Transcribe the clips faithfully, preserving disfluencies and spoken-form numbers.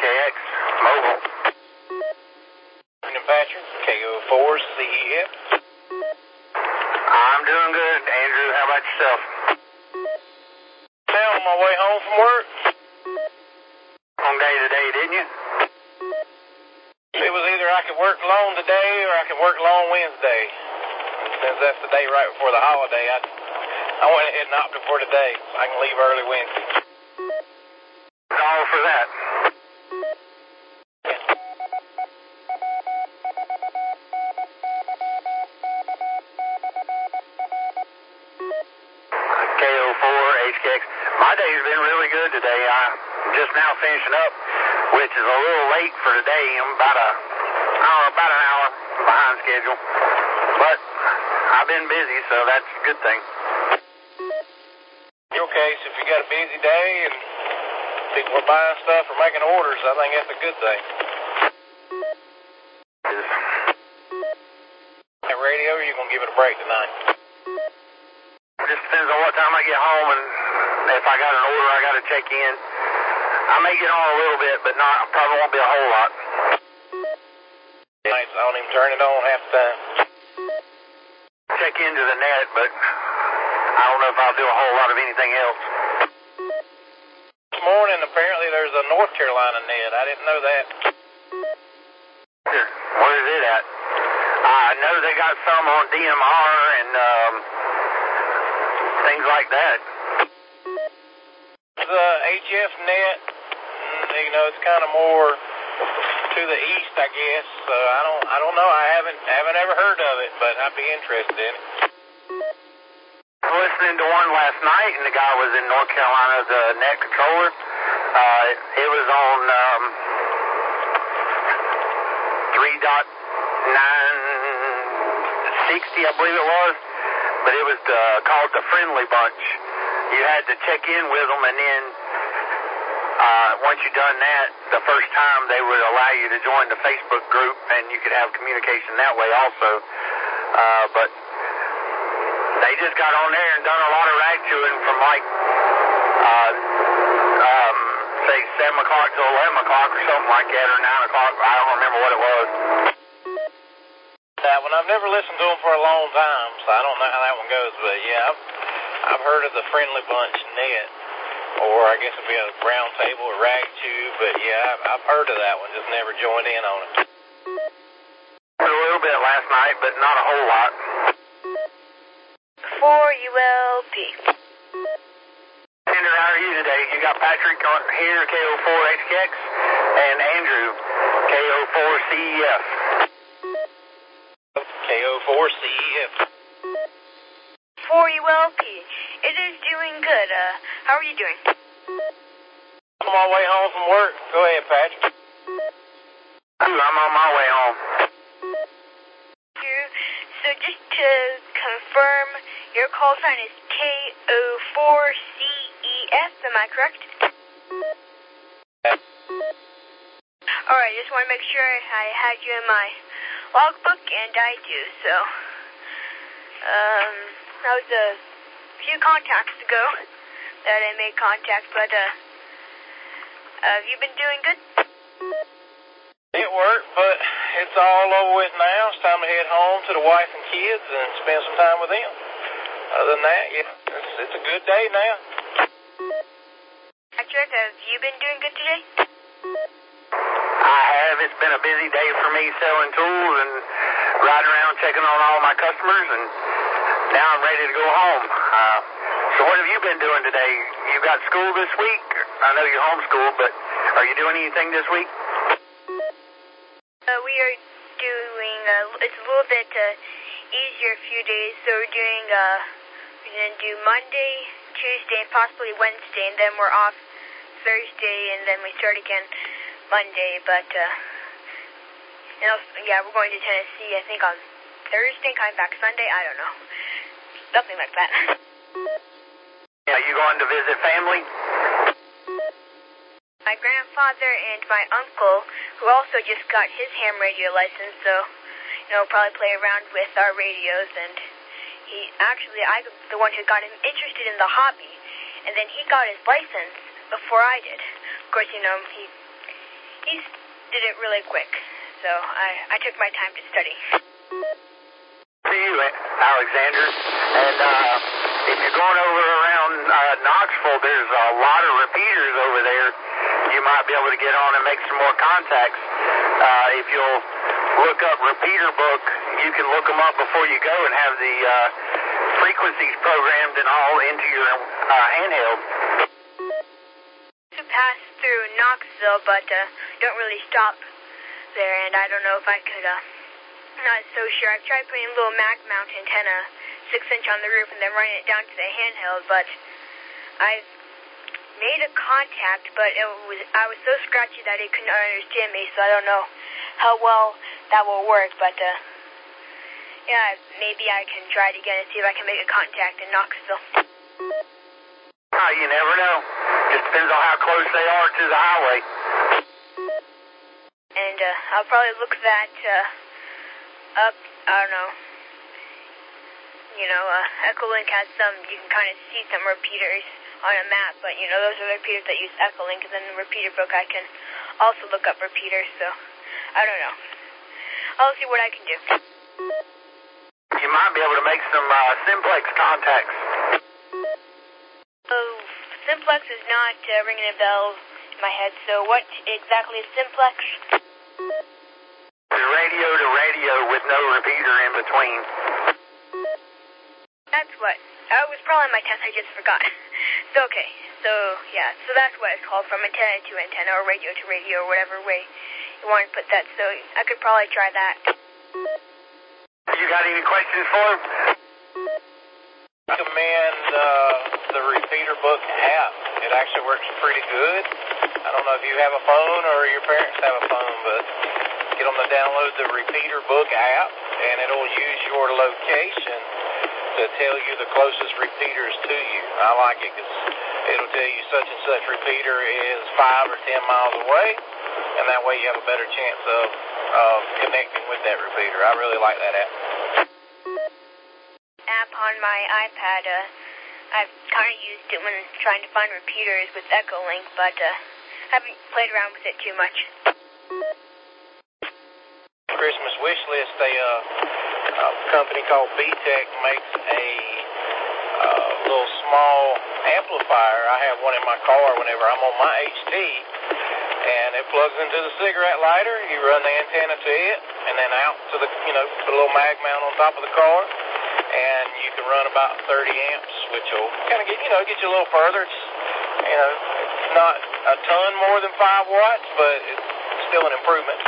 K X, mobile. Patrick, K O four C E F. I'm doing good, Andrew. How about yourself? Now on my way home from work. Long day today, didn't you? It was either I could work long today or I could work long Wednesday. Since that's the day right before the holiday, I, I went ahead and opted for today. So I can leave early Wednesday. All for that. K O four H K X. My day's been really good today. I'm just now finishing up, which is a little late for today. I'm about a, I don't know, about an hour behind schedule. But I've been busy, so that's a good thing. Okay, so if you got a busy day and people are buying stuff or making orders, I think that's a good thing. That radio, or you going to give it a break tonight? Just depends on what time I get home and if I got an order I got to check in. I may get on a little bit, but not probably won't be a whole lot. Nights, I don't even turn it on half the time. Check into the net, but I don't know if I'll do a whole lot of anything else. This morning, apparently, there's a North Carolina net. I didn't know that. Where is it at? I know they got some on D M R and um, things like that. The H F net, you know, it's kind of more to the east, I guess. So I don't, I don't know. I haven't, haven't ever heard of it, but I'd be interested in it. I was listening to one last night, and the guy was in North Carolina, the net controller. Uh, it was on um, three point nine sixty, I believe it was, but it was the, called the Friendly Bunch. You had to check in with them, and then uh, once you done that, the first time they would allow you to join the Facebook group, and you could have communication that way also. Uh, but they just got on there and done a lot of rag chewing from like, uh, um, say seven o'clock to eleven o'clock or something like that, or nine o'clock. I don't remember what it was. That one, I've never listened to them for a long time, so I don't know how that one goes. But yeah, I've, I've heard of the Friendly Bunch net, or I guess it'd be a round table or rag chew. But yeah, I've, I've heard of that one, just never joined in on it. A little bit last night, but not a whole lot. four U L P. Andrew, how are you today? You got Patrick on here, K O four H K X, and Andrew, K O four C E F. K O four C E F. four U L P. It is doing good. Uh, how are you doing? I'm on my way home from work. Go ahead, Patrick. I'm on my way home. So just to confirm, your call sign is K O four C E F, am I correct? Alright, just want to make sure I had you in my logbook, and I do, so... Um, that was a few contacts ago that I made contact, but, uh... uh have you been doing good? It worked, but it's all over with now. It's time to head home to the wife and kids and spend some time with them. Other than that, yeah, it's, it's a good day now. Patrick, have you been doing good today? I have. It's been a busy day for me selling tools and riding around checking on all my customers, and now I'm ready to go home. Uh, so what have you been doing today? You got school this week? I know you're homeschooled, but are you doing anything this week? Uh, we are doing, uh, it's a little bit uh, easier a few days, so we're doing, uh, we're going to do Monday, Tuesday, and possibly Wednesday, and then we're off Thursday, and then we start again Monday, but, uh, and also, yeah, we're going to Tennessee, I think, on Thursday, coming back Sunday, I don't know, something like that. Are you going to visit family? My grandfather and my uncle, who also just got his ham radio license, so, you know, probably play around with our radios, and he, actually, I'm the one who got him interested in the hobby, and then he got his license before I did. Of course, you know, he he did it really quick, so I, I took my time to study. To you, Alexander. And uh, if you're going over around uh, Knoxville, there's a lot of repeaters over there. You might be able to get on and make some more contacts. Uh, if you'll look up Repeater Book, you can look them up before you go and have the uh, frequencies programmed and all into your uh, handheld. To pass through Knoxville, but uh, don't really stop there, and I don't know if I could, uh, I'm not so sure. I've tried putting a little mag mount antenna, six inch on the roof, and then running it down to the handheld, but I've made a contact, but it was I was so scratchy that it couldn't understand me, so I don't know how well that will work, but, uh, yeah, maybe I can try it again and see if I can make a contact in Knoxville. Oh, you never know. Just depends on how close they are to the highway. And uh, I'll probably look that uh, up, I don't know. You know, uh, Echolink has some, you can kind of see some repeaters on a map, but, you know, those are the repeaters that use Echolink, and then in the Repeater Book I can also look up repeaters, so I don't know. I'll see what I can do. You might be able to make some uh, simplex contacts. Oh, simplex is not uh, ringing a bell in my head, so what exactly is simplex? The radio to radio with no repeater in between. That's what. That was probably my test, I just forgot. So, okay, so, yeah, so that's what it's called, from antenna to antenna, or radio to radio, or whatever way you want to put that, so I could probably try that. You got any questions for him? I recommend uh, the Repeater Book app. It actually works pretty good. I don't know if you have a phone or your parents have a phone, but get them to download the Repeater Book app, and it'll use your location to tell you the closest repeaters to you. I like it because it'll tell you such and such repeater is five or ten miles away, and that way you have a better chance of uh, connecting with that repeater. I really like that app. App on my iPad, uh, I've kind of used it when trying to find repeaters with Echolink, but uh, haven't played around with it too much. Christmas wish list, a uh, uh, company called B-Tech makes a uh, little small amplifier. I have one in my car whenever I'm on my H T, and it plugs into the cigarette lighter. You run the antenna to it, and then out to the, you know, put a little mag mount on top of the car, and you can run about thirty amps, which will kind of get, you know, get you a little further. It's, you know, it's not a ton more than five watts, but it's still an improvement.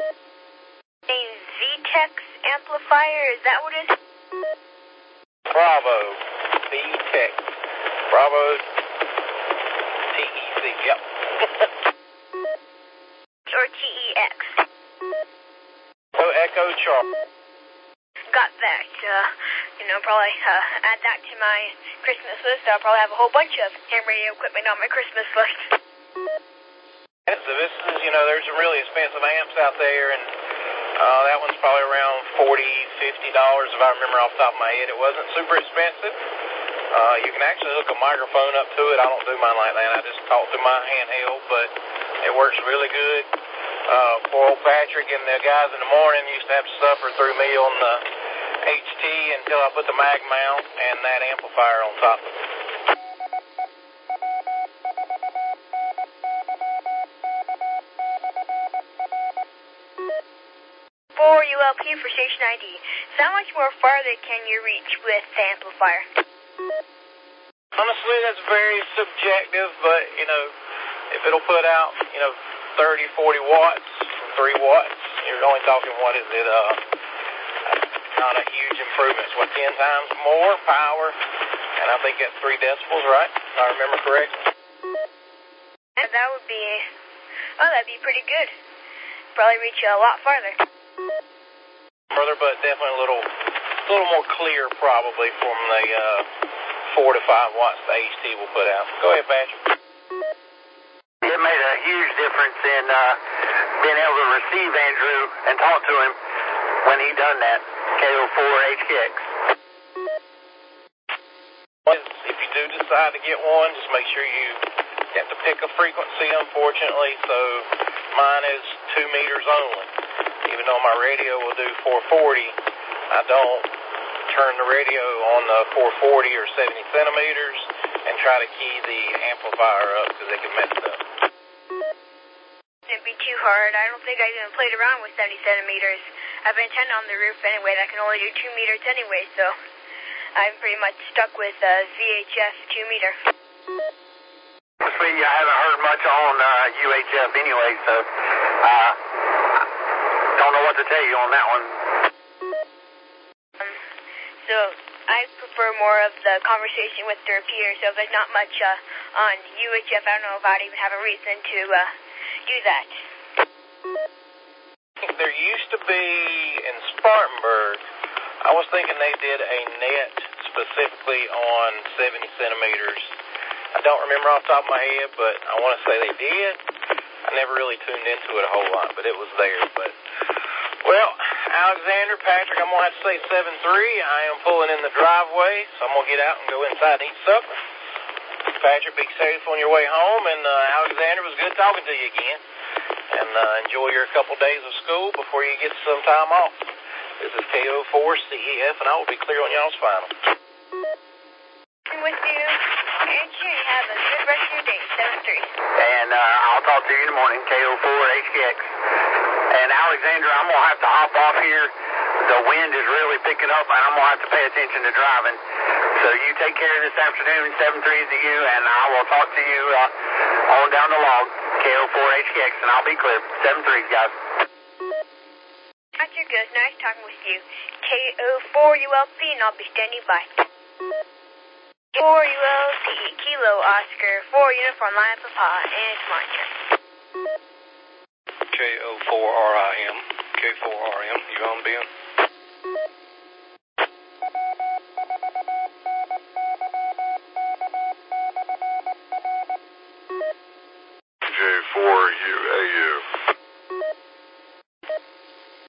V-Tech amplifier, is that what it is? Bravo. V-Tech. Bravo. T E C, yep. Or T E X? Oh, Echo Charlie. Got that. Uh, you know, probably uh, add that to my Christmas list. I'll probably have a whole bunch of ham radio equipment on my Christmas list. Yeah, so this is, you know, there's some really expensive amps out there, and Uh, that one's probably around forty dollars, fifty dollars if I remember off the top of my head. It wasn't super expensive. Uh, you can actually hook a microphone up to it. I don't do mine like that. I just talk through my handheld, but it works really good. Uh, poor old Patrick and the guys in the morning used to have to suffer through me on the H T until I put the mag mount and that amplifier on top of it. four U L P for station I D. So how much more farther can you reach with the amplifier? Honestly, that's very subjective, but, you know, if it'll put out, you know, thirty, forty watts, three watts, you're only talking, what is it, uh, not a huge improvement. It's, what, ten times more power, and I think that's three decibels, right? If I remember correctly. And that would be, oh, that'd be pretty good. Probably reach a lot farther. Further, but definitely a little, a little more clear, probably, from the uh, four to five watts the H T will put out. Go ahead, Patrick. It made a huge difference in uh, being able to receive Andrew and talk to him when he done that K O four H K X. If you do decide to get one, just make sure you have to pick a frequency, unfortunately. So mine is two meters only. Even though my radio will do four forty, I don't turn the radio on the four forty or seventy centimeters and try to key the amplifier up because they can mess it up. It'd be too hard. I don't think I even played around with seventy centimeters. I have an antenna on the roof anyway that can only do two meters anyway, so I'm pretty much stuck with uh, V H F two meter. See, I haven't heard much on uh, U H F anyway, so uh, don't know what to tell you on that one. Um, so I prefer more of the conversation with the repeater, so if there's not much uh, on U H F, I don't know if I'd even have a reason to uh, do that. There used to be in Spartanburg, I was thinking they did a net specifically on seventy centimeters. I don't remember off the top of my head, but I want to say they did. I never really tuned into it a whole lot, but it was there. But well, Alexander, Patrick, I'm going to have to say seven three. I am pulling in the driveway, so I'm going to get out and go inside and eat supper. Patrick, be safe on your way home, and uh, Alexander, it was good talking to you again. And uh, enjoy your couple days of school before you get some time off. This is K O four C E F, and I will be clear on y'all's final. With you, and you have a good rest of your day, seven three. And uh, I'll talk to you in the morning, K O four H K X. And Alexander, I'm going to have to hop off here. The wind is really picking up, and I'm going to have to pay attention to driving. So you take care of this afternoon, seven three to you, and I will talk to you uh, on down the log, K O four H K X, and I'll be clear. seven three, guys. Roger, good. Nice talking with you. K O four U L P, and I'll be standing by. four U L P, Kilo Oscar, four Uniform Line Papa, and it's my turn. K O four R I M, K four R M, you on, Ben? J four U A U.